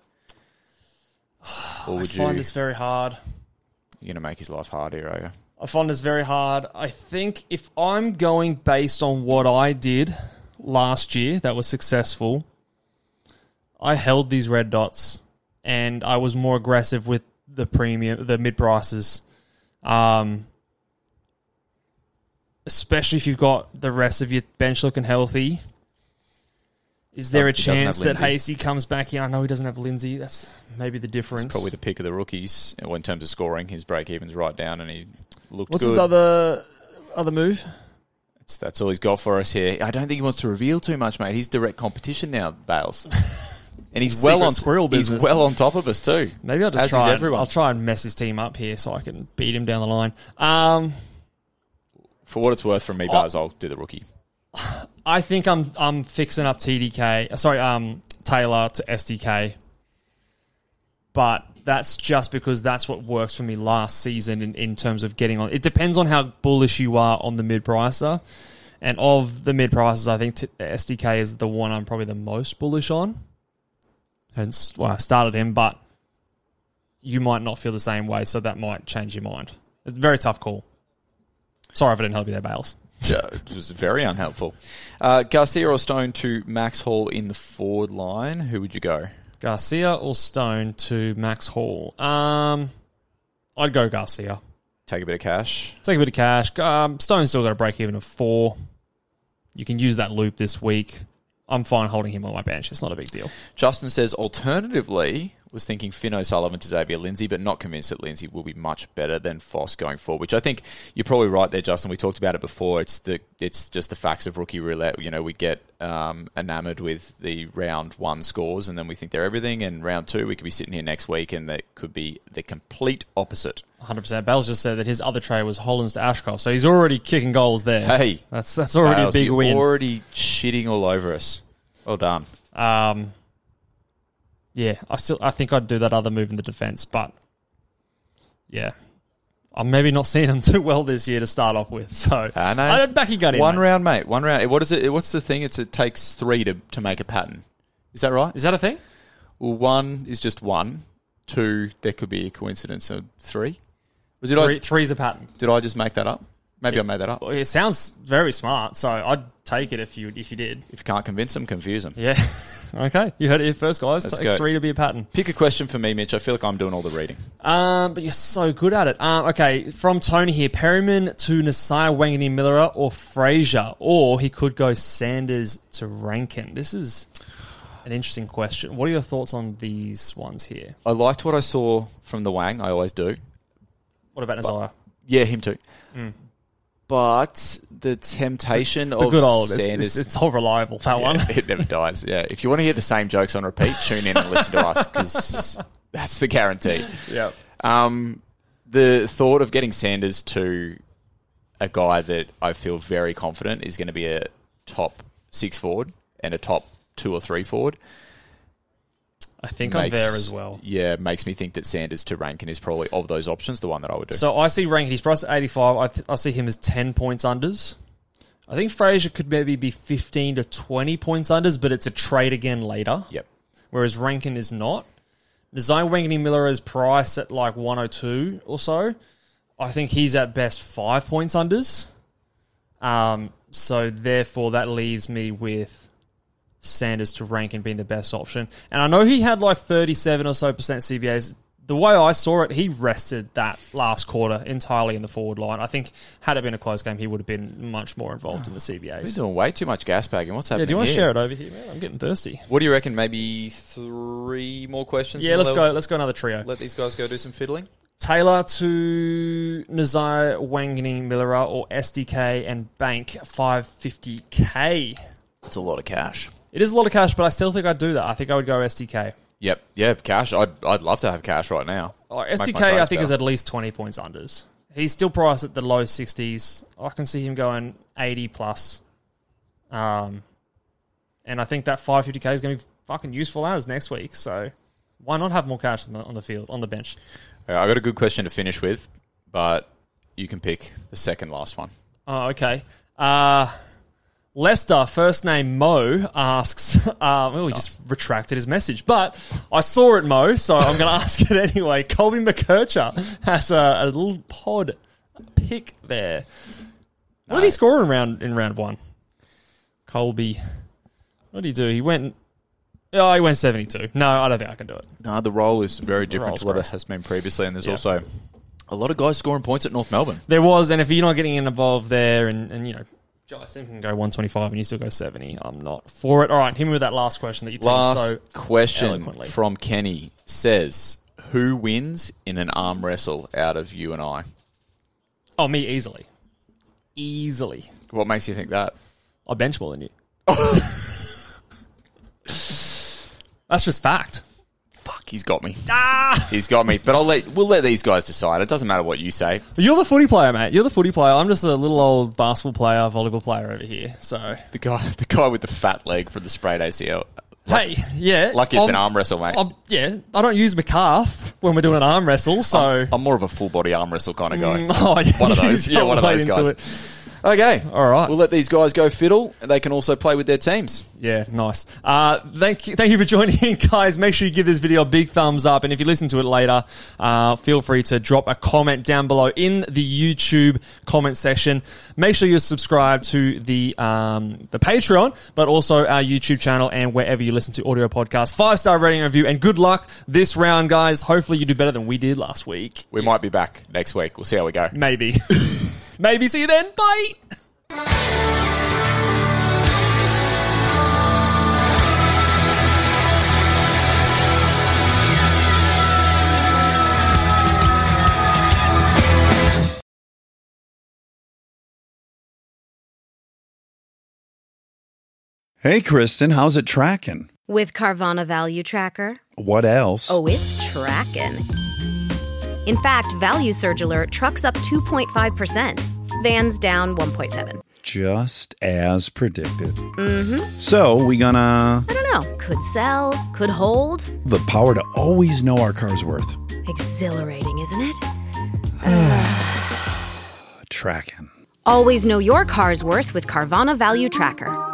Or would I find you? this very hard. You're going to make his life hard here, are you? I find this very hard. I think if I'm going based on what I did last year that was successful, I held these red dots and I was more aggressive with the premium, the mid prices. Um, especially if you've got the rest of your bench looking healthy. Is there a Doesn't- he doesn't chance have that Lindsay. Hasty comes back here? I know he doesn't have Lindsay. That's maybe the difference. It's probably the pick of the rookies. Well, in terms of scoring, his break even's right down and he looked What's good. his other other move? It's, that's all he's got for us here. I don't think he wants to reveal too much, mate. He's direct competition now, Bales. And he's well Secret on squirrel he's business. well on top of us too. Maybe I'll just As try. is And, everyone. I'll try and mess his team up here so I can beat him down the line. Um, For what it's worth from me, Oh. Bales, I'll do the rookie. I think I'm I'm fixing up T D K. Sorry, um, Taylor to S D K. But that's just because that's what works for me last season in, in terms of getting on. It depends on how bullish you are on the mid-pricer. And of the mid-prices, I think t- S D K is the one I'm probably the most bullish on. Hence why I started him, but you might not feel the same way, so that might change your mind. It's a very tough call. Sorry if I didn't help you there, Bales. Yeah, it was very unhelpful. Uh, Garcia or Stone to Max Hall in the forward line. Who would you go? Garcia or Stone to Max Hall? Um, I'd go Garcia. Take a bit of cash. Take a bit of cash. Um, Stone's still got a break even of four. You can use that loop this week. I'm fine holding him on my bench. It's not a big deal. Justin says, alternatively, was thinking Finn O'Sullivan to Xavier Lindsay, but not convinced that Lindsay will be much better than Foss going forward, which I think you're probably right there, Justin. We talked about it before. It's the it's just the facts of rookie roulette. You know, we get um, enamoured with the round one scores, and then we think they're everything, and round two, we could be sitting here next week, and that could be the complete opposite. one hundred percent. Bales just said that his other trade was Hollands to Ashcroft, so he's already kicking goals there. Hey. That's that's already Bales, a big you're win. already shitting all over us. Well done. Um, yeah, I still I think I'd do that other move in the defence, but yeah, I'm maybe not seeing them too well this year to start off with. So I know. I'd back your gun in. One mate. round, mate. One round. What is it? What's the thing? It's it takes three to, to make a pattern. Is that right? Is that a thing? Well, one is just one. Two, there could be a coincidence of three. Or did Three, I three's a pattern. did I just make that up? Maybe I made that up. Well, it sounds very smart, so I'd take it if you if you did. If you can't convince them, confuse them. Yeah. Okay. You heard it here first, guys. Let's Take go. three to be a pattern. Pick a question for me, Mitch. I feel like I'm doing all the reading. Um, but you're so good at it. Um, okay, from Tony here, Perryman to Nasai Wangini Miller or Fraser, or he could go Sanders to Rankin. This is an interesting question. What are your thoughts on these ones here? I liked what I saw from the Wang. I always do. What about Nasai? Yeah, him too. But the temptation The of good old. It's, Sanders... it's, it's all reliable, that Yeah, one. it never dies. Yeah, if you want to hear the same jokes on repeat, tune in and listen to us, because that's the guarantee. Yep. Um, the thought of getting Sanders to a guy that I feel very confident is going to be a top six forward and a top two or three forward. I think I'm makes- there as well. Yeah, makes me think that Sanders to Rankin is probably, of those options, the one that I would do. So I see Rankin, he's priced at eighty-five. I, th- I see him as ten points unders. I think Fraser could maybe be fifteen to twenty points unders, but it's a trade again later. Yep. Whereas Rankin is not. Nazai Wangini Miller is priced at like one oh two or so. I think he's at best five points unders. Um, so therefore that leaves me with Sanders to Rankin being the best option. And I know he had like thirty-seven or so percent C B As. The way I saw it, he rested that last quarter entirely in the forward line. I think had it been a close game, he would have been much more involved in the C B We're As. doing way too much gas bagging. What's happening Yeah, do you want to here? share it over here, man? I'm getting thirsty. What do you reckon? Maybe three more questions? Yeah, and let's let- go. Let's go another trio. Let these guys go do some fiddling. Taylor to Nazai Wangini Miller or S D K and Bank five fifty K. That's a lot of cash. It is a lot of cash, but I still think I'd do that. I think I would go S D K. Yep, yeah, cash. I'd I'd love to have cash right now. Oh, Make my S D K, trades I think, is better. at least twenty points unders. He's still priced at the low sixties. I can see him going eighty plus. Um, and I think that five fifty K is going to be fucking useful as next week. So why not have more cash on the, on the field, on the bench? Uh, I got a good question to finish with, but you can pick the second last one. Oh, okay. Uh, Lester, first name Mo, asks, um, oh, he just retracted his message, but I saw it, Mo, so I'm going to ask it anyway. Colby McKercher has a, a little pod pick there. What did he score in round in round one? Colby, what did he do? He went, oh, he went seventy-two. No, I don't think I can do it. No, the role is very different role's to what great. it has been previously, and there's Yeah. also a lot of guys scoring points at North Melbourne. There was, and if you're not getting involved there, and, and you know, Jai Sim can go one twenty-five and you still go seventy, I'm not for it. All right, hit me with that last question that you teased Last so question eloquently. from Kenny says, who wins in an arm wrestle out of you and I? Oh, me easily. Easily. What makes you think that? I bench more than you. That's just fact. Fuck, he's got me. Ah! He's got me. But I'll let we'll let these guys decide. It doesn't matter what you say. You're the footy player, mate. You're the footy player. I'm just a little old basketball player, volleyball player over here. So, The guy the guy with the fat leg from the sprayed A C L. hey, yeah. Like it's I'm- an arm wrestle, mate. I'm- yeah, I don't use my calf when we're doing an arm wrestle, so... I'm more of a full body arm wrestle kind of guy. Oh, yeah, One of those. you Yeah, one of played those into guys. it. Okay. All right. We'll let these guys go fiddle, and they can also play with their teams. Yeah, nice. Uh, thank you, thank you for joining in, guys. Make sure you give this video a big thumbs up, and if you listen to it later, uh, feel free to drop a comment down below in the YouTube comment section. Make sure you subscribe to the um, the Patreon, but also our YouTube channel and wherever you listen to audio podcasts. Five star rating and review, and good luck this round, guys. Hopefully, you do better than we did last week. We might be back next week. We'll see how we go. Maybe. Maybe. See you then. Bye. Hey, Kristen, how's it tracking? With Carvana Value Tracker. What else? Oh, it's tracking. In fact, Value Surge Alert trucks up two point five percent. Vans down one point seven. Just as predicted. Mm-hmm. So, we gonna... I don't know. Could sell, could hold. The power to always know our car's worth. Exhilarating, isn't it? Tracking. Always know your car's worth with Carvana Value Tracker.